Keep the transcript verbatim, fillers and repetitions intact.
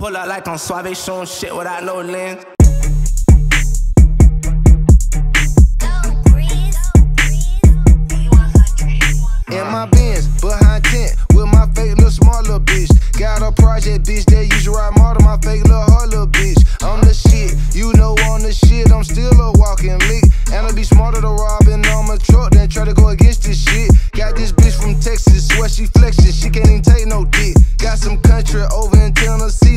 Pull up like I'm Suave, showing shit without no lens. In my Benz, behind tent, with my fake little smart little bitch. Got a project bitch that used to ride model, my fake little hard little bitch. I'm the shit, you know on the shit, I'm still a walking lick. And I be smarter to robbing on my truck than try to go against this shit. Got this bitch from Texas, swear she flexes, she can't even take no dick. Got some country over in Tennessee.